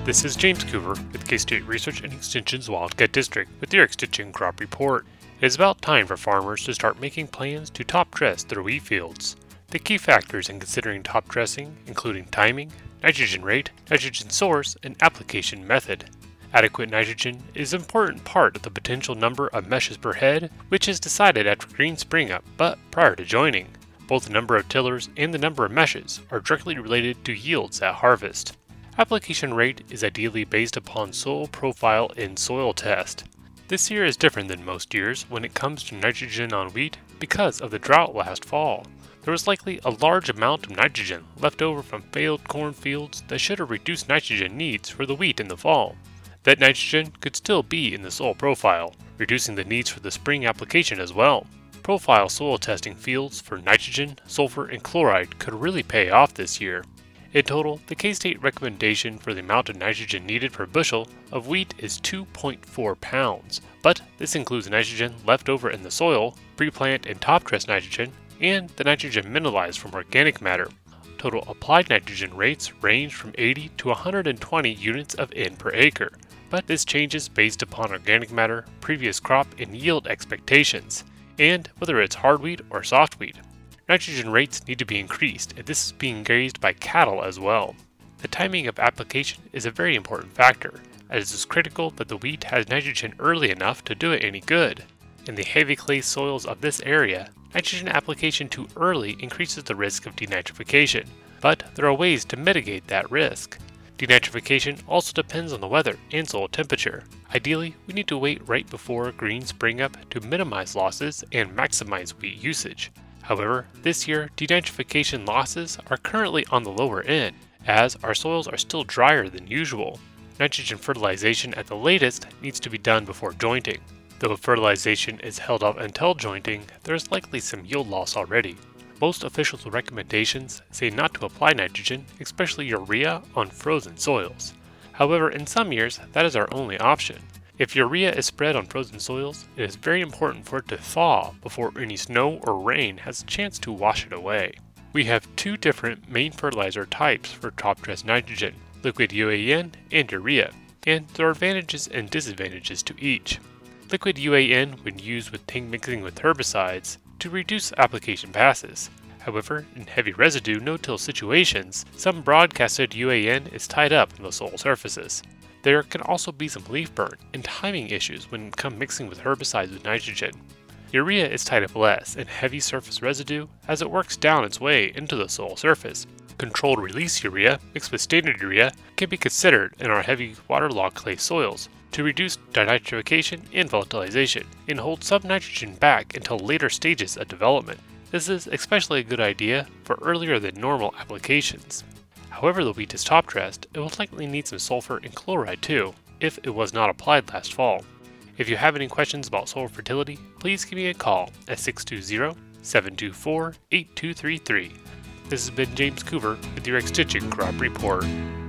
This is James Coover with K-State Research and Extension's Wildcat District with your Extension Crop Report. It is about time for farmers to start making plans to top dress their wheat fields. The key factors in considering top dressing including timing, nitrogen rate, nitrogen source, and application method. Adequate nitrogen is an important part of the potential number of meshes per head, which is decided after green spring up, but prior to joining. Both the number of tillers and the number of meshes are directly related to yields at harvest. Application rate is ideally based upon soil profile in soil test. This year is different than most years when it comes to nitrogen on wheat because of the drought last fall. There was likely a large amount of nitrogen left over from failed corn fields that should have reduced nitrogen needs for the wheat in the fall. That nitrogen could still be in the soil profile, reducing the needs for the spring application as well. Profile soil testing fields for nitrogen, sulfur, and chloride could really pay off this year. In total, the K-State recommendation for the amount of nitrogen needed per bushel of wheat is 2.4 pounds, but this includes nitrogen left over in the soil, pre-plant and top dress nitrogen, and the nitrogen mineralized from organic matter. Total applied nitrogen rates range from 80 to 120 units of N per acre, but this changes based upon organic matter, previous crop, and yield expectations, and whether it's hard wheat or soft wheat. Nitrogen rates need to be increased, and this is being grazed by cattle as well. The timing of application is a very important factor, as it is critical that the wheat has nitrogen early enough to do it any good. In the heavy clay soils of this area, nitrogen application too early increases the risk of denitrification, but there are ways to mitigate that risk. Denitrification also depends on the weather and soil temperature. Ideally, we need to wait right before green spring up to minimize losses and maximize wheat usage. However, this year, denitrification losses are currently on the lower end, as our soils are still drier than usual. Nitrogen fertilization at the latest needs to be done before jointing. Though fertilization is held off until jointing, there is likely some yield loss already. Most official recommendations say not to apply nitrogen, especially urea, on frozen soils. However, in some years, that is our only option. If urea is spread on frozen soils, it is very important for it to thaw before any snow or rain has a chance to wash it away. We have two different main fertilizer types for top dress nitrogen, liquid UAN and urea, and there are advantages and disadvantages to each. Liquid UAN when used with tank mixing with herbicides to reduce application passes. However, in heavy residue no-till situations, some broadcasted UAN is tied up in the soil surfaces. There can also be some leaf burn and timing issues when mixing with herbicides with nitrogen. Urea is tied up less in heavy surface residue as it works down its way into the soil surface. Controlled release urea mixed with standard urea can be considered in our heavy waterlogged clay soils to reduce denitrification and volatilization and hold some nitrogen back until later stages of development. This is especially a good idea for earlier than normal applications. However the wheat is top dressed, it will likely need some sulfur and chloride too, if it was not applied last fall. If you have any questions about soil fertility, please give me a call at 620-724-8233. This has been James Coover with your Extension Crop Report.